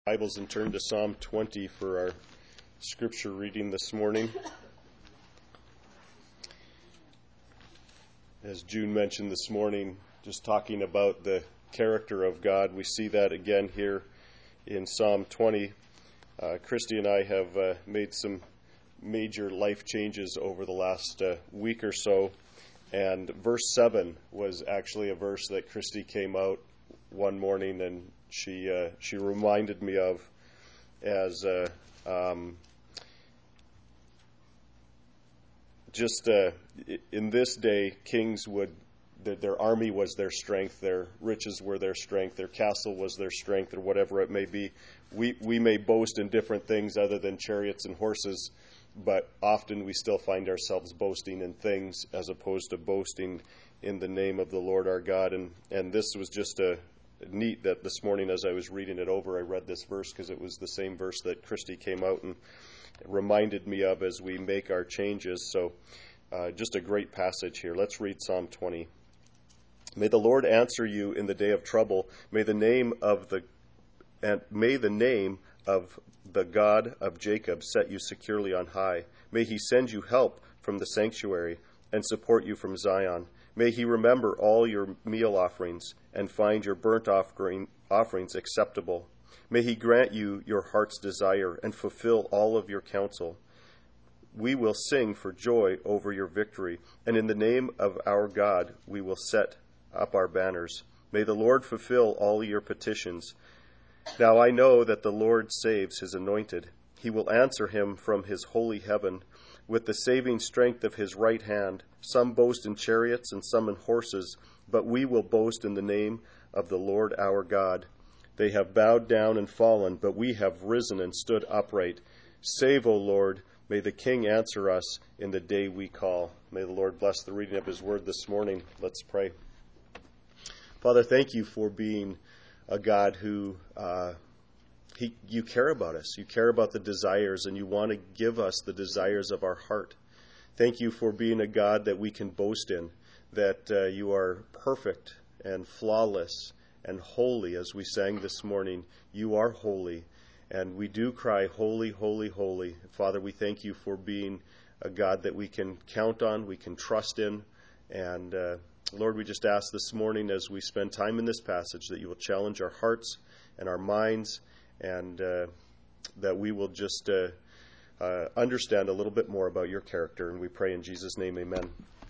Bibles and turn to Psalm 20 for our scripture reading this morning. As June mentioned this morning, just talking about the character of God, we see that again here in Psalm 20. Christy and I have made some major life changes over the last week or so, and verse 7 was actually a verse that Christy came out one morning and she reminded me of as in this day, kings their army was their strength, their riches were their strength, their castle was their strength, or whatever it may be. We may boast in different things other than chariots and horses, but often we still find ourselves boasting in things as opposed to boasting in the name of the Lord our God. And this was just neat that this morning as I was reading it over, I read this verse because it was the same verse that Christy came out and reminded me of as we make our changes. So just a great passage here. Let's read Psalm 20. May the Lord answer you in the day of trouble. May the name of the God of Jacob set you securely on high. May he send you help from the sanctuary and support you from Zion. May he remember all your meal offerings and find your burnt offerings acceptable. May he grant you your heart's desire and fulfill all of your counsel. We will sing for joy over your victory, and in the name of our God we will set up our banners. May the Lord fulfill all your petitions. Now I know that the Lord saves his anointed. He will answer him from his holy heaven with the saving strength of his right hand. Some boast in chariots and some in horses, but we will boast in the name of the Lord our God. They have bowed down and fallen, but we have risen and stood upright. Save, O Lord. May the King answer us in the day we call. May the Lord bless the reading of his word this morning. Let's pray. Father, thank you for being a God who you care about us. You care about the desires, and you want to give us the desires of our heart. Thank you for being a God that we can boast in, that you are perfect and flawless and holy. As we sang this morning, you are holy, and we do cry, holy, holy, holy. Father, we thank you for being a God that we can count on, we can trust in, and Lord, we just ask this morning as we spend time in this passage that you will challenge our hearts and our minds, and that we will just understand a little bit more about your character. And we pray in Jesus' name, amen.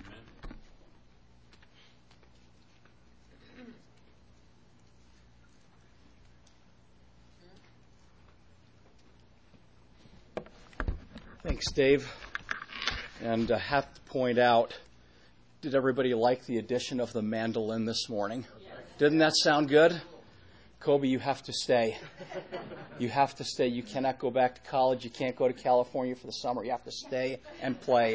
Thanks, Dave. And I have to point out, did everybody like the addition of the mandolin this morning? Yes. Didn't that sound good? Kobe, you have to stay. You have to stay. You cannot go back to college. You can't go to California for the summer. You have to stay and play.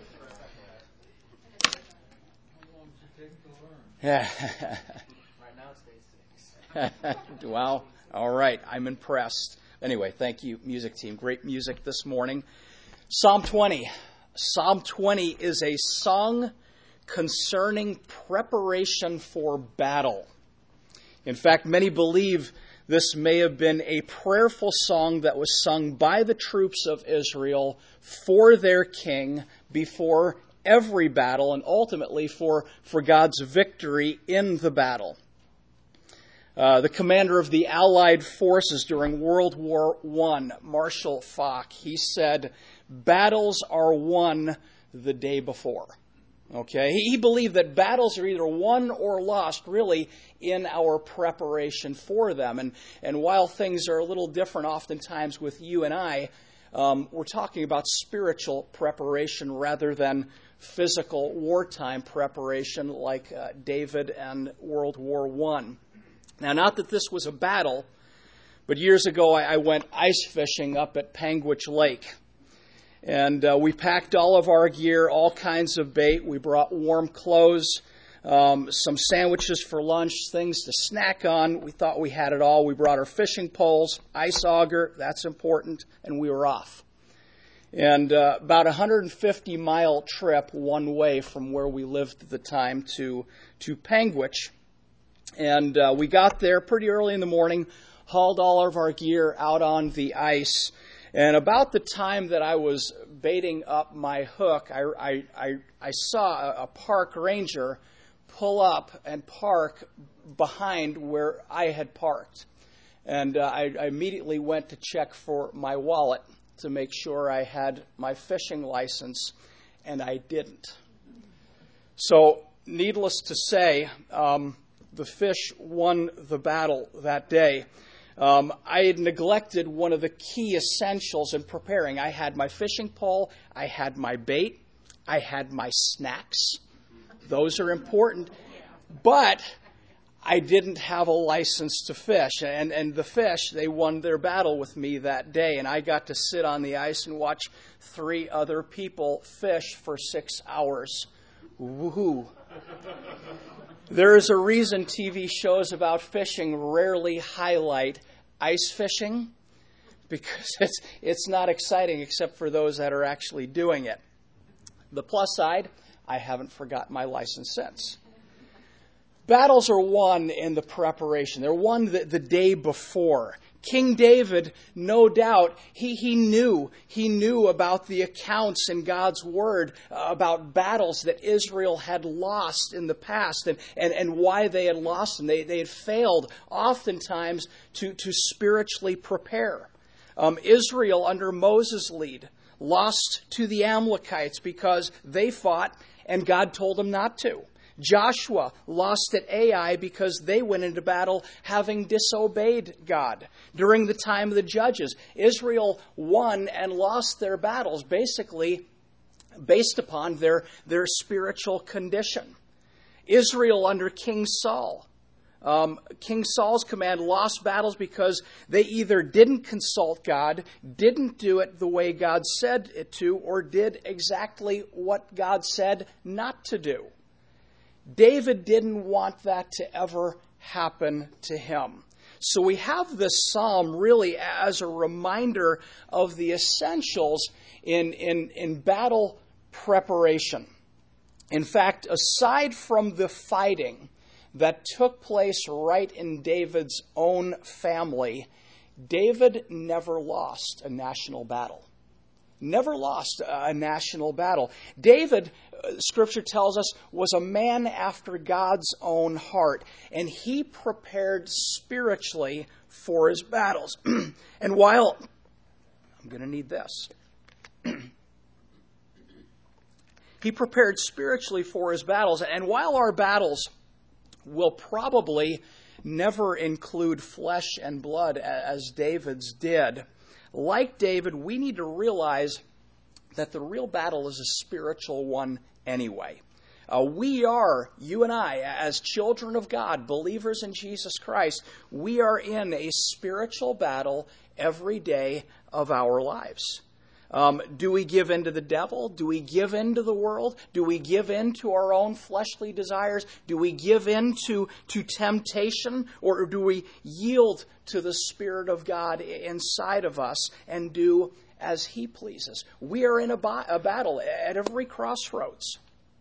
How long does it take to learn? Yeah. Right now it's day 6. Wow. All right. I'm impressed. Anyway, thank you, music team. Great music this morning. Psalm 20. Psalm 20 is a song concerning preparation for battle. In fact, many believe this may have been a prayerful song that was sung by the troops of Israel for their king before every battle and ultimately for God's victory in the battle. The commander of the Allied forces during World War I, Marshal Foch, he said, "Battles are won the day before." Okay, he believed that battles are either won or lost, really, in our preparation for them. And while things are a little different oftentimes with you and I, we're talking about spiritual preparation rather than physical wartime preparation like David and World War I. Now, not that this was a battle, but years ago I went ice fishing up at Panguitch Lake. And we packed all of our gear, all kinds of bait. We brought warm clothes, some sandwiches for lunch, things to snack on. We thought we had it all. We brought our fishing poles, ice auger, that's important, and we were off. And about a 150-mile trip one way from where we lived at the time to Panguitch. And we got there pretty early in the morning. hauled all of our gear out on the ice. And about the time that I was baiting up my hook, I saw a park ranger pull up and park behind where I had parked. And I immediately went to check for my wallet to make sure I had my fishing license, and I didn't. So, needless to say, the fish won the battle that day. I had neglected one of the key essentials in preparing. I had my fishing pole, I had my bait, I had my snacks. Those are important. But I didn't have a license to fish. And the fish, they won their battle with me that day. And I got to sit on the ice and watch 3 other people fish for 6 hours. Woohoo. There is a reason TV shows about fishing rarely highlight ice fishing, because it's not exciting except for those that are actually doing it. The plus side, I haven't forgotten my license since. Battles are won in the preparation. They're won the day before. King David, no doubt, he knew about the accounts in God's Word about battles that Israel had lost in the past and why they had lost them. They had failed oftentimes to spiritually prepare. Israel, under Moses' lead, lost to the Amalekites because they fought and God told them not to. Joshua lost at Ai because they went into battle having disobeyed God. During the time of the Judges, Israel won and lost their battles basically based upon their spiritual condition. Israel under King Saul. King Saul's command lost battles because they either didn't consult God, didn't do it the way God said it to, or did exactly what God said not to do. David didn't want that to ever happen to him. So we have this psalm really as a reminder of the essentials in battle preparation. In fact, aside from the fighting that took place right in David's own family, David never lost a national battle. Never lost a national battle. David, Scripture tells us, was a man after God's own heart, and he prepared spiritually for his battles. And while, I'm going to need this. He prepared spiritually for his battles, and while our battles will probably never include flesh and blood as David's did, like David, we need to realize that the real battle is a spiritual one anyway. We are, you and I, as children of God, believers in Jesus Christ, we are in a spiritual battle every day of our lives. Do we give in to the devil? Do we give in to the world? Do we give in to our own fleshly desires? Do we give in to temptation? Or do we yield to the Spirit of God inside of us and do as He pleases? We are in a battle at every crossroads.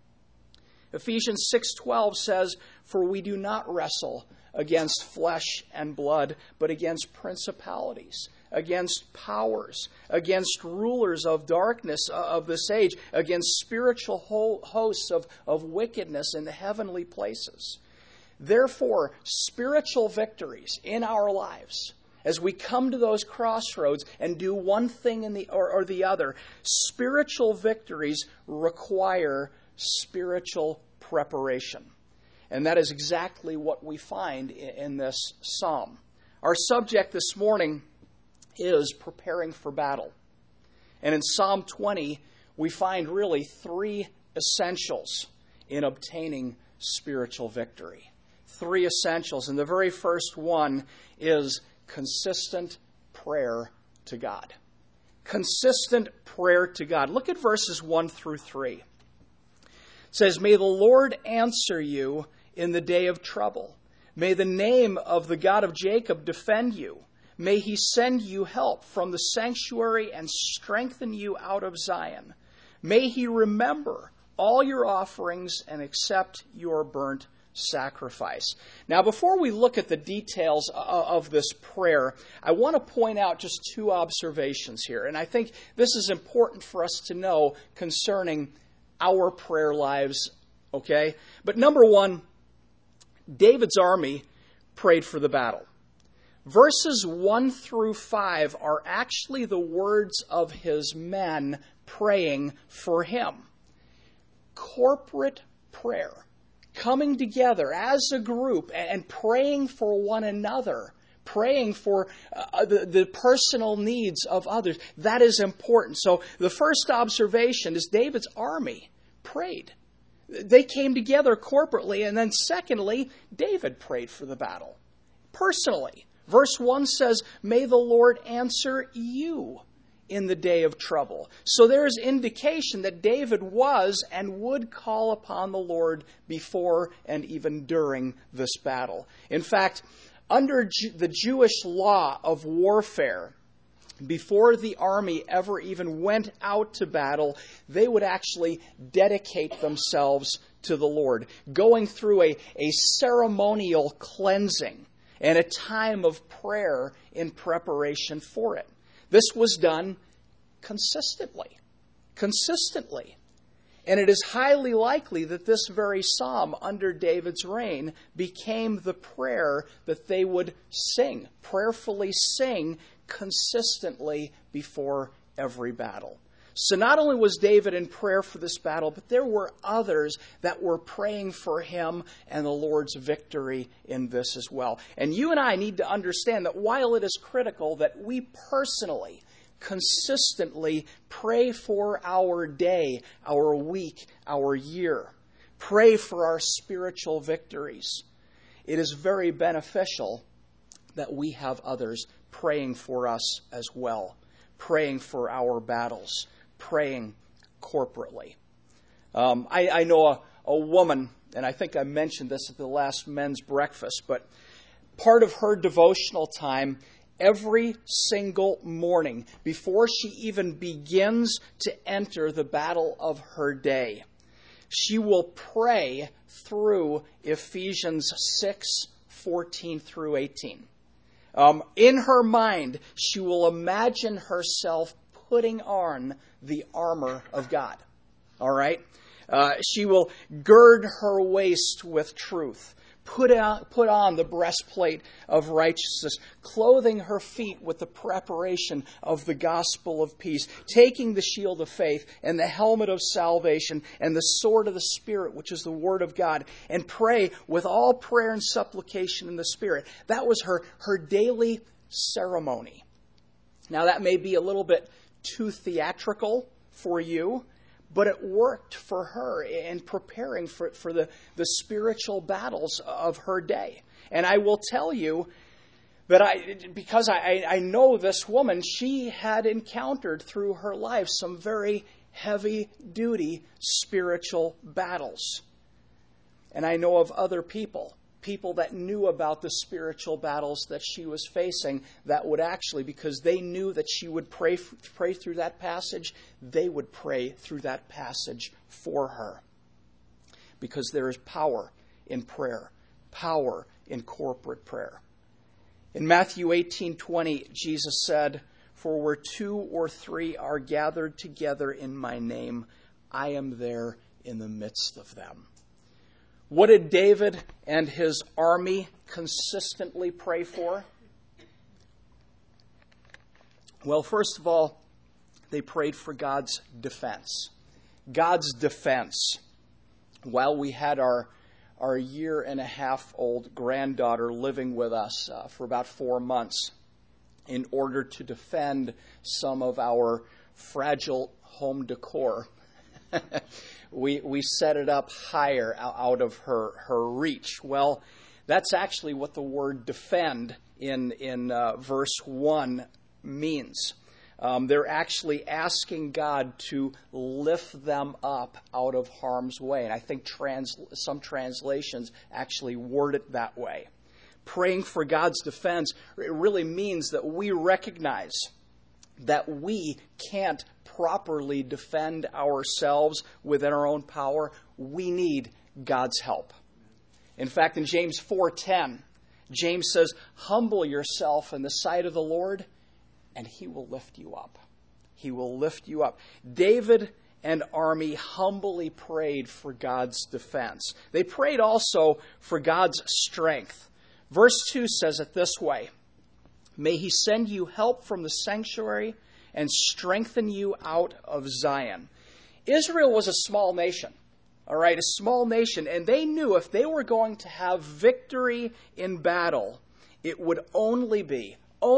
Ephesians 6:12 says, "For we do not wrestle against flesh and blood, but against principalities, against powers, against rulers of darkness of this age, against spiritual hosts of wickedness in the heavenly places." Therefore, spiritual victories in our lives, as we come to those crossroads and do one thing or the other, spiritual victories require spiritual preparation. And that is exactly what we find in this psalm. Our subject this morning is preparing for battle. And in Psalm 20, we find really 3 essentials in obtaining spiritual victory. 3 essentials. And the very first one is consistent prayer to God. Consistent prayer to God. Look at verses 1 through 3. It says, "May the Lord answer you in the day of trouble. May the name of the God of Jacob defend you. May He send you help from the sanctuary and strengthen you out of Zion. May He remember all your offerings and accept your burnt sacrifice. Now, before we look at the details of this prayer, I want to point out just two observations here. And I think this is important for us to know concerning our prayer lives, okay? But number one, David's army prayed for the battle. Verses 1 through 5 are actually the words of his men praying for him. Corporate prayer. Coming together as a group and praying for one another, praying for the personal needs of others. That is important. So the first observation is David's army prayed. They came together corporately. And then secondly, David prayed for the battle personally. Verse 1 says, "May the Lord answer you in the day of trouble." So there's indication that David was and would call upon the Lord before and even during this battle. In fact, under the Jewish law of warfare, before the army ever even went out to battle, they would actually dedicate themselves to the Lord, going through a ceremonial cleansing and a time of prayer in preparation for it. This was done consistently. And it is highly likely that this very psalm under David's reign became the prayer that they would sing, prayerfully sing consistently before every battle. So not only was David in prayer for this battle, but there were others that were praying for him and the Lord's victory in this as well. And you and I need to understand that while it is critical that we personally, consistently pray for our day, our week, our year, pray for our spiritual victories, it is very beneficial that we have others praying for us as well, praying for our battles, praying corporately. I know a woman, and I think I mentioned this at the last men's breakfast, but part of her devotional time every single morning, before she even begins to enter the battle of her day, she will pray through Ephesians 6:14 through 18. In her mind, she will imagine herself putting on the armor of God. All right? She will gird her waist with truth, put on the breastplate of righteousness, clothing her feet with the preparation of the gospel of peace, taking the shield of faith and the helmet of salvation and the sword of the Spirit, which is the word of God, and pray with all prayer and supplication in the Spirit. That was her daily ceremony. Now, that may be a little bit too theatrical for you, but it worked for her in preparing for the spiritual battles of her day. And I will tell you that because I know this woman, she had encountered through her life some very heavy-duty spiritual battles. And I know of other people that knew about the spiritual battles that she was facing, that would actually, because they knew that she would pray through that passage, they would pray through that passage for her. Because there is power in prayer, power in corporate prayer. In Matthew 18:20, Jesus said, "For where 2 or 3 are gathered together in my name, I am there in the midst of them." What did David and his army consistently pray for? Well, first of all, they prayed for God's defense. God's defense. While we had our 1.5-year-old granddaughter living with us for about 4 months, in order to defend some of our fragile home decor, we set it up higher out of her reach. Well, that's actually what the word defend in verse 1 means. They're actually asking God to lift them up out of harm's way. And I think some translations actually word it that way. Praying for God's defense, it really means that we recognize that we can't properly defend ourselves within our own power. We need God's help. In fact, in James 4:10, James says, humble yourself in the sight of the Lord, and he will lift you up. He will lift you up. David and army humbly prayed for God's defense. They prayed also for God's strength. Verse 2 says it this way, may he send you help from the sanctuary and strengthen you out of Zion. Israel was a small nation, all right, a small nation, and they knew if they were going to have victory in battle, it would only be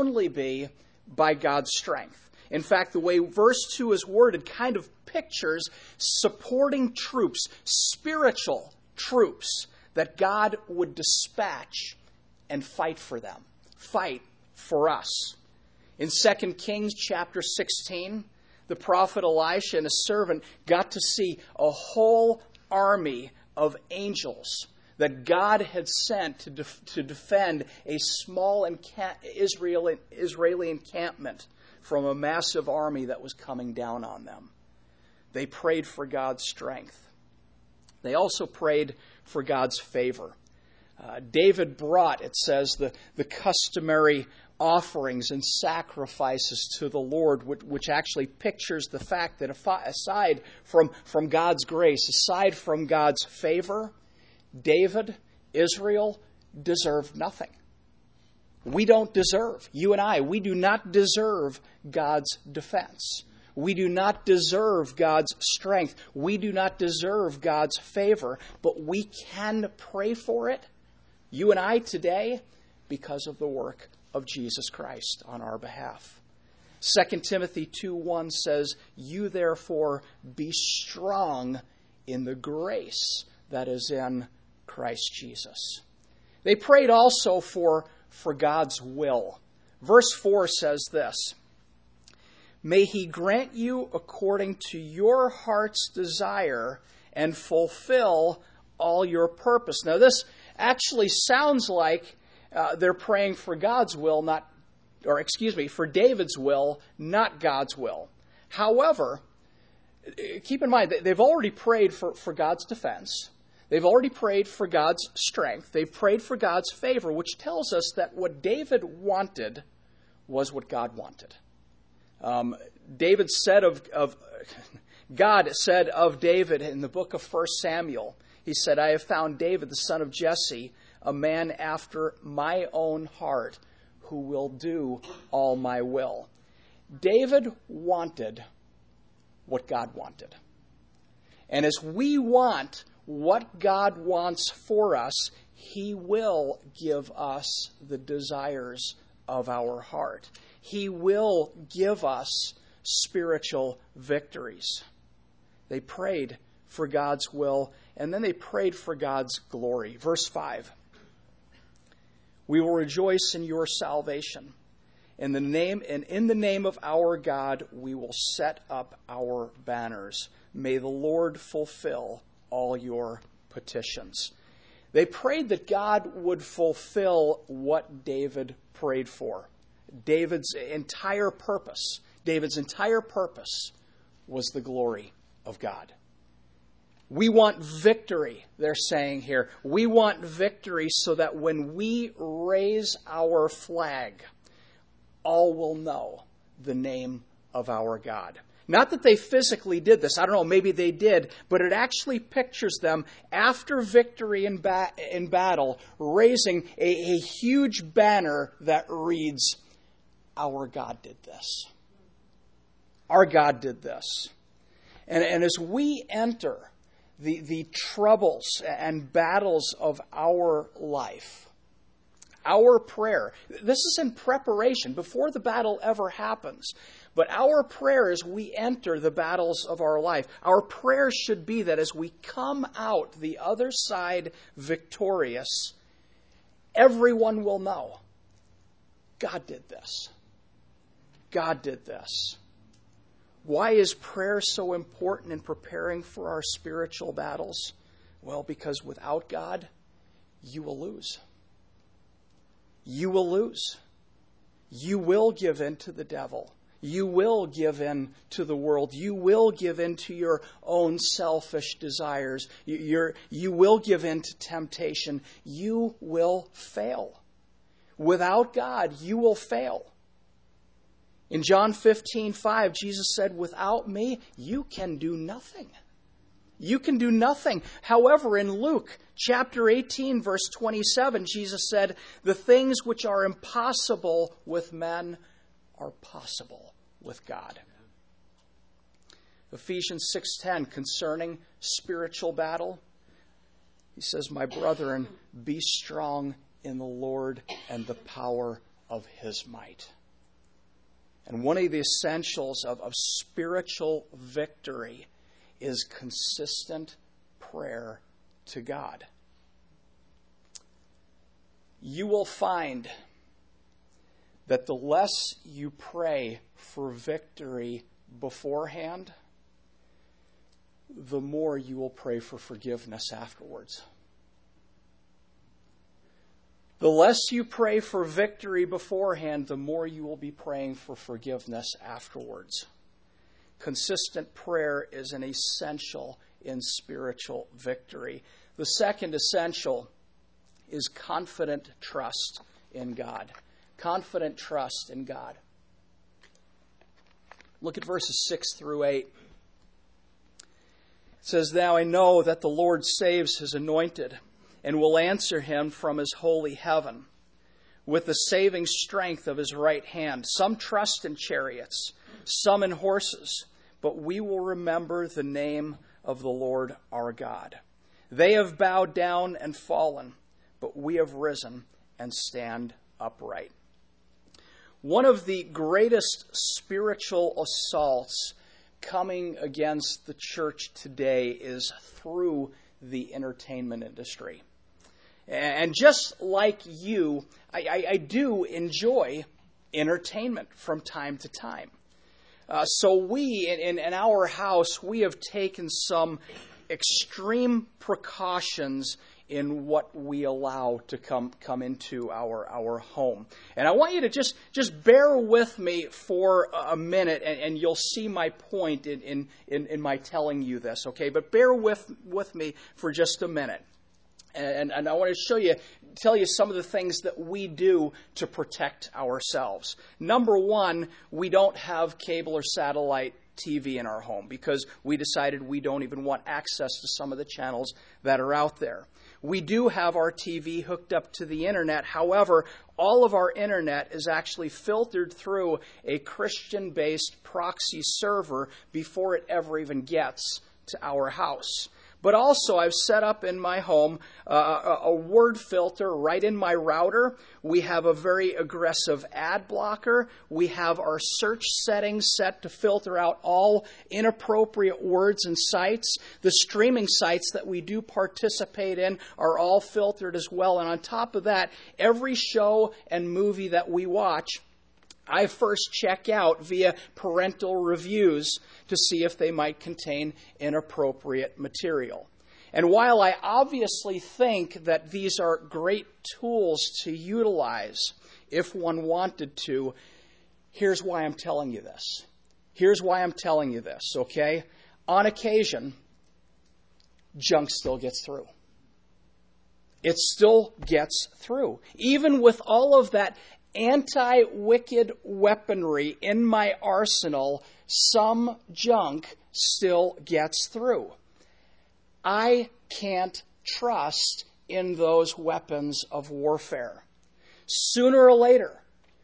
by God's strength. In fact, the way verse 2 is worded kind of pictures supporting troops, spiritual troops, that God would dispatch and fight for them, fight for us. In 2 Kings chapter 16, the prophet Elisha and his servant got to see a whole army of angels that God had sent to defend a small Israeli encampment from a massive army that was coming down on them. They prayed for God's strength. They also prayed for God's favor. David brought, it says, the customary offerings and sacrifices to the Lord, which actually pictures the fact that aside from God's grace, aside from God's favor, David, Israel, deserved nothing. We don't deserve, you and I, we do not deserve God's defense. We do not deserve God's strength. We do not deserve God's favor, but we can pray for it, you and I today, because of the work of Jesus Christ on our behalf. 2 Timothy 2:1 says, you therefore be strong in the grace that is in Christ Jesus. They prayed also for God's will. Verse 4 says this, may he grant you according to your heart's desire and fulfill all your purpose. Now this actually sounds like they're praying for God's will, for David's will, not God's will. However, keep in mind, they've already prayed for God's defense. They've already prayed for God's strength. They've prayed for God's favor, which tells us that what David wanted was what God wanted. God said of David in the book of 1 Samuel, he said, I have found David, the son of Jesse, a man after my own heart, who will do all my will. David wanted what God wanted. And as we want what God wants for us, He will give us the desires of our heart. He will give us spiritual victories. They prayed for God's will, and then they prayed for God's glory. Verse 5. We will rejoice in your salvation. In the name of our God, we will set up our banners. May the Lord fulfill all your petitions. They prayed that God would fulfill what David prayed for. David's entire purpose was the glory of God. We want victory, they're saying here. We want victory so that when we raise our flag, all will know the name of our God. Not that they physically did this. I don't know, maybe they did. But it actually pictures them after victory in battle, raising a huge banner that reads, our God did this. Our God did this. And as we enter the troubles and battles of our life, our prayer, this is in preparation before the battle ever happens. But our prayer as we enter the battles of our life, our prayer should be that as we come out the other side victorious, everyone will know, God did this. God did this. Why is prayer so important in preparing for our spiritual battles? Well, because without God, you will lose. You will lose. You will give in to the devil. You will give in to the world. You will give in to your own selfish desires. You will give in to temptation. You will fail. Without God, you will fail. In John 15:5, Jesus said, without me, you can do nothing. You can do nothing. However, in Luke chapter 18, verse 27, Jesus said, the things which are impossible with men are possible with God. Ephesians 6:10, concerning spiritual battle, he says, my brethren, be strong in the Lord and the power of his might. And one of the essentials of spiritual victory is consistent prayer to God. You will find that the less you pray for victory beforehand, the more you will pray for forgiveness afterwards. The less you pray for victory beforehand, the more you will be praying for forgiveness afterwards. Consistent prayer is an essential in spiritual victory. The second essential is confident trust in God. Confident trust in God. Look at verses 6 through 8. It says, now I know that the Lord saves his anointed and will answer him from his holy heaven with the saving strength of his right hand. Some trust in chariots, some in horses, but we will remember the name of the Lord our God. They have bowed down and fallen, but we have risen and stand upright. One of the greatest spiritual assaults coming against the church today is through the entertainment industry. And just like you, I do enjoy entertainment from time to time. So we, in our house, we have taken some extreme precautions in what we allow to come into our home. And I want you to just bear with me for a minute, and you'll see my point in my telling you this, okay? But bear with me for just a minute. And I want to tell you some of the things that we do to protect ourselves. Number one, we don't have cable or satellite TV in our home because we decided we don't even want access to some of the channels that are out there. We do have our TV hooked up to the internet. However, all of our internet is actually filtered through a Christian-based proxy server before it ever even gets to our house. But also, I've set up in my home a word filter right in my router. We have a very aggressive ad blocker. We have our search settings set to filter out all inappropriate words and sites. The streaming sites that we do participate in are all filtered as well. And on top of that, every show and movie that we watch, I first check out via parental reviews to see if they might contain inappropriate material. And while I obviously think that these are great tools to utilize if one wanted to, here's why I'm telling you this. Here's why I'm telling you this, okay? On occasion, junk still gets through. It still gets through. Even with all of that anti-wicked weaponry in my arsenal, some junk still gets through. I can't trust in those weapons of warfare. Sooner or later,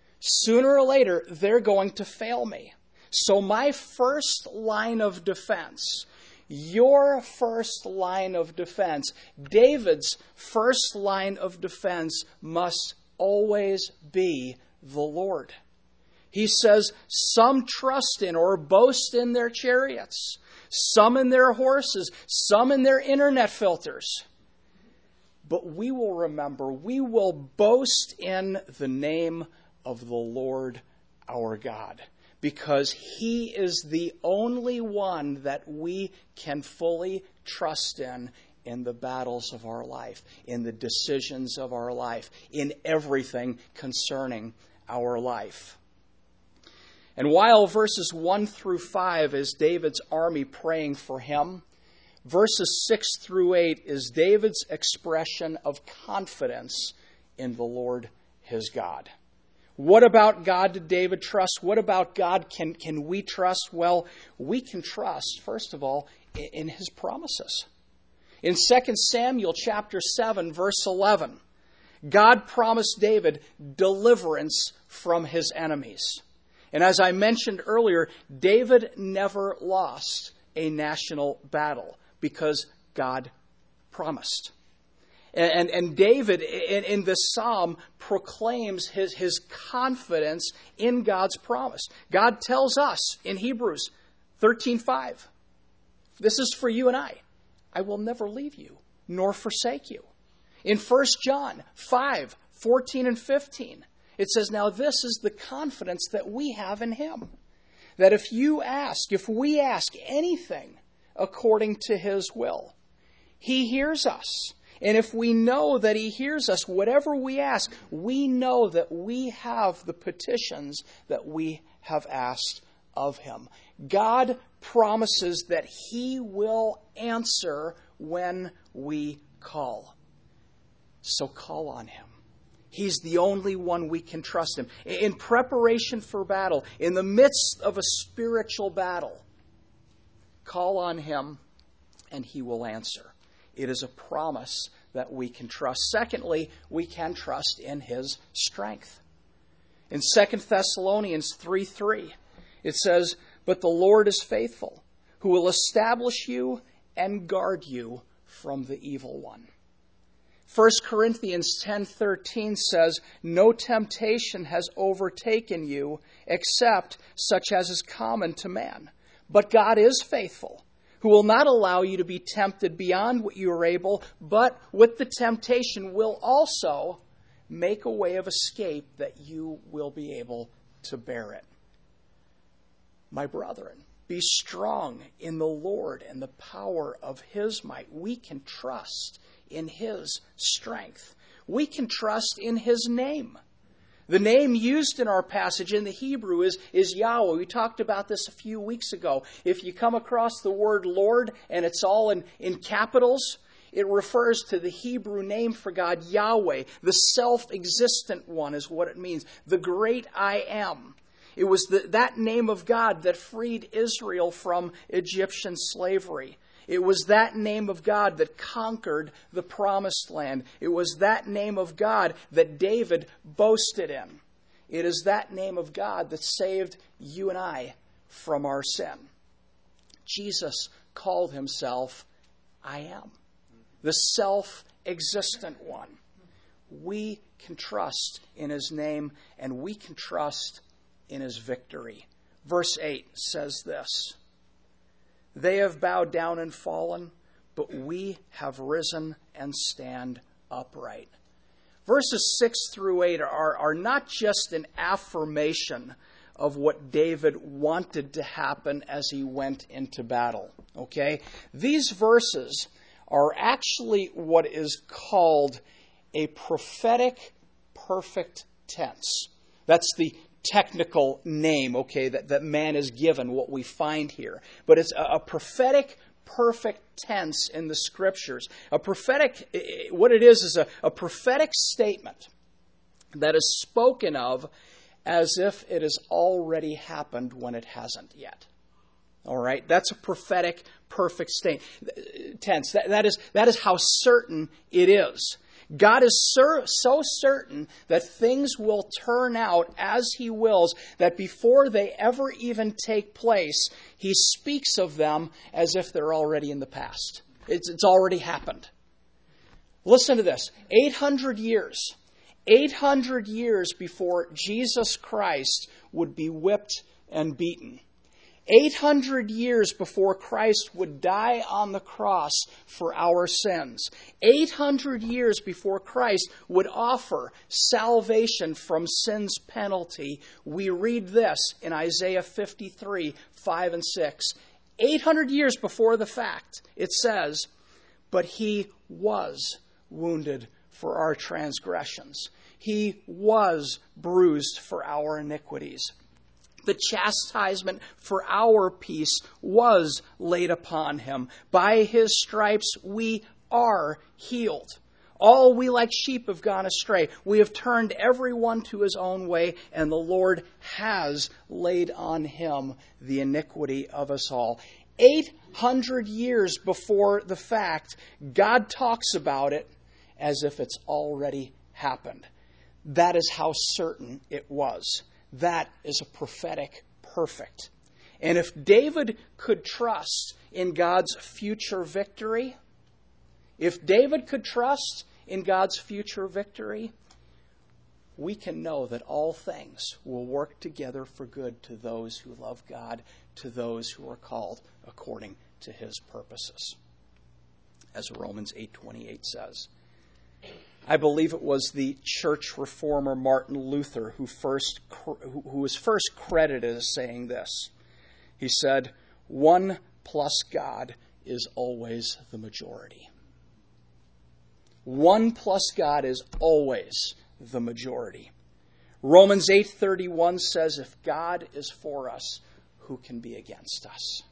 they're going to fail me. So my first line of defense, your first line of defense, David's first line of defense must always be the Lord. He says, some trust in or boast in their chariots, some in their horses, some in their internet filters. But we will remember, we will boast in the name of the Lord our God, because He is the only one that we can fully trust in the battles of our life, in the decisions of our life, in everything concerning our life. And while verses 1 through 5 is David's army praying for him, verses 6 through 8 is David's expression of confidence in the Lord his God. What about God did David trust? What about God can we trust? Well, we can trust, first of all, in his promises. In 2 Samuel chapter 7, verse 11, God promised David deliverance from his enemies. And as I mentioned earlier, David never lost a national battle because God promised. And David, in this psalm, proclaims his confidence in God's promise. God tells us in Hebrews 13:5, this is for you and I will never leave you nor forsake you. In 1 John 5:14 and 15, it says, now this is the confidence that we have in him, that if we ask anything according to his will, he hears us. And if we know that he hears us, whatever we ask, we know that we have the petitions that we have asked of him. God promises that he will answer when we call. So call on him. He's the only one we can trust him. In preparation for battle, in the midst of a spiritual battle, call on him and he will answer. It is a promise that we can trust. Secondly, we can trust in his strength. In 2 Thessalonians 3:3, it says, but the Lord is faithful, who will establish you and guard you from the evil one. 1 Corinthians 10:13 says, no temptation has overtaken you except such as is common to man. But God is faithful, who will not allow you to be tempted beyond what you are able, but with the temptation will also make a way of escape that you will be able to bear it. My brethren, be strong in the Lord and the power of his might. We can trust in his strength. We can trust in his name. The name used in our passage in the Hebrew is Yahweh. We talked about this a few weeks ago. If you come across the word Lord and it's all in capitals, it refers to the Hebrew name for God, Yahweh. The self-existent one is what it means. The great I am. It was that name of God that freed Israel from Egyptian slavery. It was that name of God that conquered the promised land. It was that name of God that David boasted in. It is that name of God that saved you and I from our sin. Jesus called himself I am, the self-existent one. We can trust in his name and we can trust in his victory. Verse 8 says this, they have bowed down and fallen, but we have risen and stand upright. Verses 6 through 8 are not just an affirmation of what David wanted to happen as he went into battle. Okay? These verses are actually what is called a prophetic perfect tense. That's the technical name, okay, that man is given, what we find here. But it's a prophetic perfect tense in the Scriptures. What it is a prophetic statement that is spoken of as if it has already happened when it hasn't yet. All right? That's a prophetic perfect tense. That is how certain it is. God is so certain that things will turn out as he wills that before they ever even take place, he speaks of them as if they're already in the past. It's already happened. Listen to this. 800 years before Jesus Christ would be whipped and beaten. 800 years before Christ would die on the cross for our sins. 800 years before Christ would offer salvation from sin's penalty. We read this in Isaiah 53, 5 and 6. 800 years before the fact, it says, but he was wounded for our transgressions. He was bruised for our iniquities. The chastisement for our peace was laid upon him. By his stripes we are healed. All we like sheep have gone astray. We have turned everyone to his own way, and the Lord has laid on him the iniquity of us all. 800 years before the fact, God talks about it as if it's already happened. That is how certain it was. That is a prophetic perfect. And if David could trust in God's future victory, we can know that all things will work together for good to those who love God, to those who are called according to his purposes. As Romans 8:28 says. I believe it was the church reformer Martin Luther who was first credited as saying this. He said, 1 plus God is always the majority. 1 plus God is always the majority. Romans 8:31 says, if God is for us, who can be against us?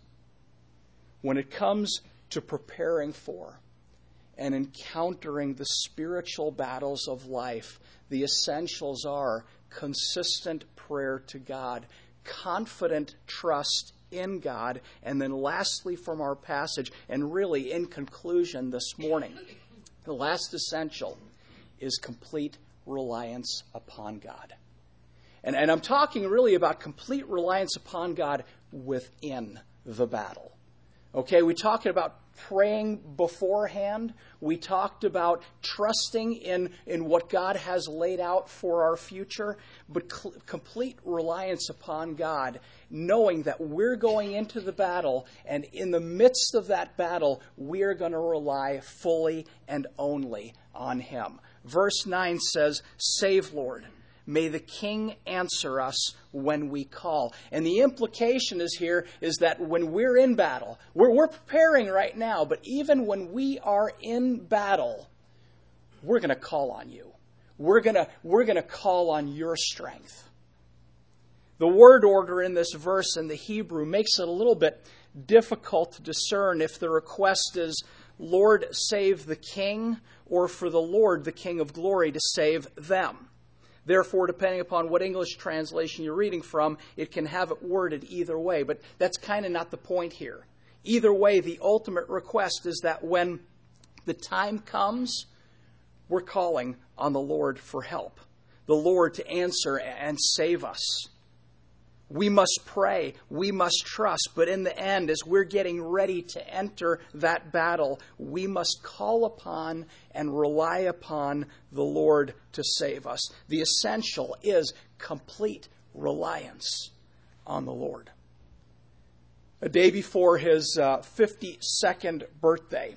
When it comes to preparing for and encountering the spiritual battles of life, the essentials are consistent prayer to God, confident trust in God, and then lastly from our passage, and really in conclusion this morning, the last essential is complete reliance upon God. And I'm talking really about complete reliance upon God within the battle. Okay, we talked about praying beforehand. We talked about trusting in what God has laid out for our future, but complete reliance upon God, knowing that we're going into the battle, and in the midst of that battle, we're going to rely fully and only on him. Verse 9 says, "Save, Lord. May the King answer us when we call." And the implication is that when we're in battle, we're preparing right now, but even when we are in battle, we're going to call on you. We're going to call on your strength. The word order in this verse in the Hebrew makes it a little bit difficult to discern if the request is, Lord, save the King, or for the Lord, the King of glory, to save them. Therefore, depending upon what English translation you're reading from, it can have it worded either way. But that's kind of not the point here. Either way, the ultimate request is that when the time comes, we're calling on the Lord for help. The Lord to answer and save us. We must pray, we must trust, but in the end, as we're getting ready to enter that battle, we must call upon and rely upon the Lord to save us. The essential is complete reliance on the Lord. A day before his 52nd birthday,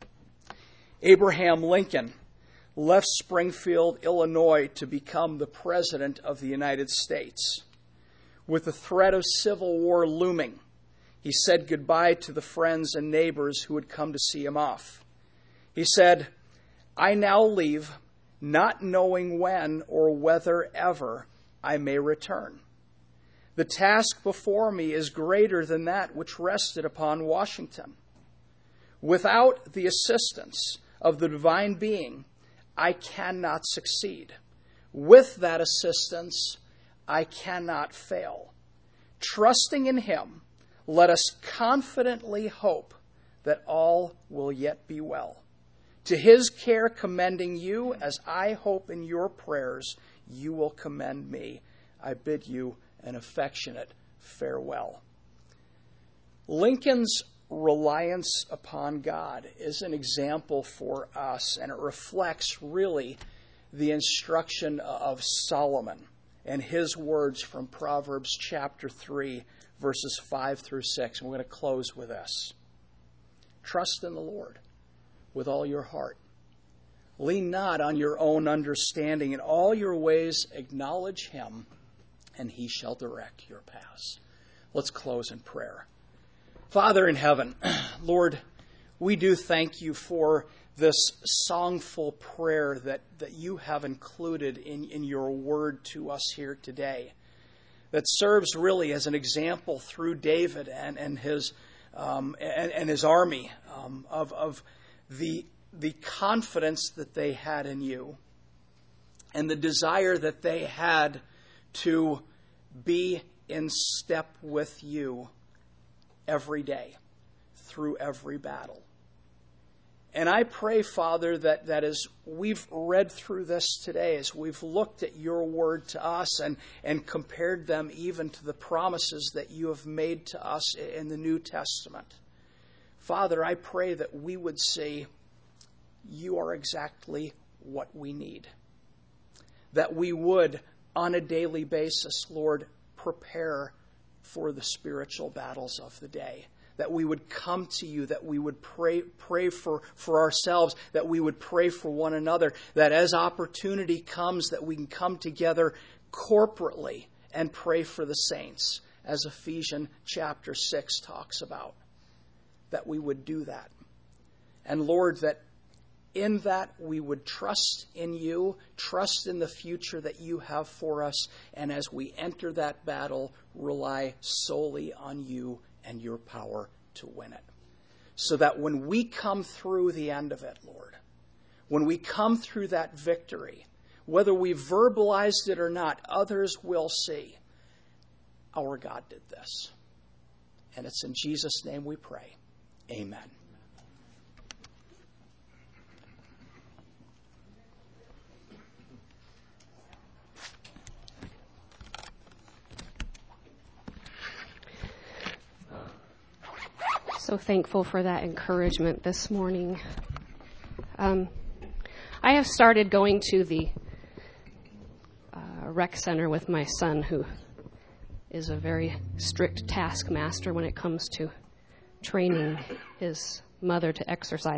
Abraham Lincoln left Springfield, Illinois, to become the President of the United States. With the threat of civil war looming, he said goodbye to the friends and neighbors who had come to see him off. He said, "I now leave, not knowing when or whether ever I may return. The task before me is greater than that which rested upon Washington. Without the assistance of the divine being, I cannot succeed. With that assistance, I cannot fail. Trusting in him, let us confidently hope that all will yet be well. To his care commending you, as I hope in your prayers, you will commend me. I bid you an affectionate farewell." Lincoln's reliance upon God is an example for us, and it reflects really the instruction of Solomon and his words from Proverbs chapter 3, verses 5 through 6. And we're going to close with this. Trust in the Lord with all your heart. Lean not on your own understanding. In all your ways acknowledge him, and he shall direct your paths. Let's close in prayer. Father in heaven, Lord, we do thank you for this songful prayer that you have included in your word to us here today. that serves really as an example through David and his army of the confidence that they had in you and the desire that they had to be in step with you every day through every battle. And I pray, Father, that as we've read through this today, as we've looked at your word to us and compared them even to the promises that you have made to us in the New Testament, Father, I pray that we would see you are exactly what we need. That we would, on a daily basis, Lord, prepare for the spiritual battles of the day. That we would come to you, that we would pray for ourselves, that we would pray for one another, that as opportunity comes, that we can come together corporately and pray for the saints, as Ephesians chapter 6 talks about. That we would do that. And Lord, that in that we would trust in you, trust in the future that you have for us, and as we enter that battle, rely solely on you and your power to win it. So that when we come through the end of it, Lord, when we come through that victory, whether we verbalized it or not, others will see our God did this. And it's in Jesus' name we pray. Amen. So thankful for that encouragement this morning. I have started going to the rec center with my son, who is a very strict taskmaster when it comes to training his mother to exercise.